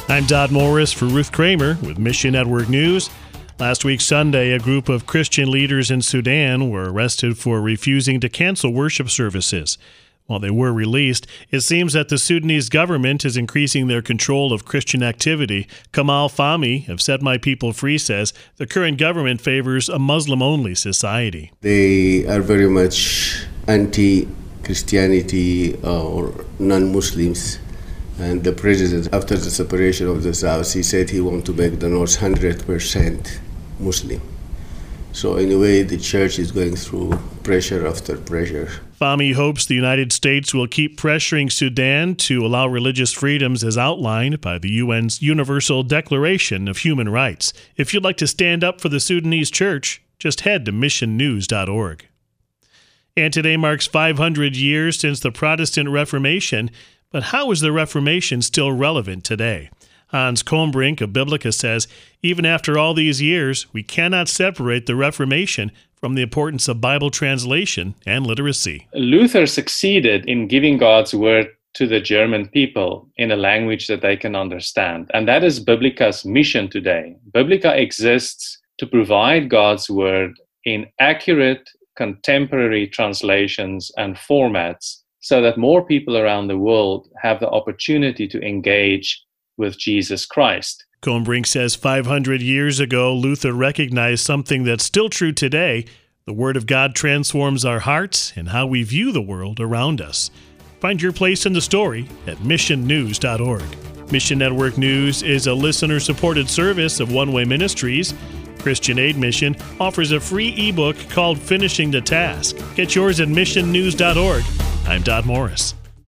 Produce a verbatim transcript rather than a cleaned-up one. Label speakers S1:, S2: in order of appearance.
S1: I'm Dodd Morris for Ruth Kramer with Mission Network News. Last week Sunday, a group of Christian leaders in Sudan were arrested for refusing to cancel worship services. While they were released, it seems that the Sudanese government is increasing their control of Christian activity. Kamal Fahmy of Set My People Free says the current government favors a Muslim-only society.
S2: They are very much anti-Christianity or non-Muslims. And the president, after the separation of the South, he said he wants to make the North one hundred percent Muslim. So in a way, the church is going through pressure after pressure.
S1: Fahmy hopes the United States will keep pressuring Sudan to allow religious freedoms as outlined by the U N's Universal Declaration of Human Rights. If you'd like to stand up for the Sudanese church, just head to mission news dot org. And today marks five hundred years since the Protestant Reformation. But how is the Reformation still relevant today? Hans Kombrink of Biblica says, even after all these years, we cannot separate the Reformation from the importance of Bible translation and literacy.
S3: Luther succeeded in giving God's word to the German people in a language that they can understand. And that is Biblica's mission today. Biblica exists to provide God's word in accurate, contemporary translations and formats, so that more people around the world have the opportunity to engage with Jesus Christ.
S1: Kombrink says five hundred years ago, Luther recognized something that's still true today. The Word of God transforms our hearts and how we view the world around us. Find your place in the story at mission news dot org. Mission Network News is a listener-supported service of One Way Ministries. Christian Aid Mission offers a free ebook called Finishing the Task. Get yours at mission news dot org. I'm Dodd Morris.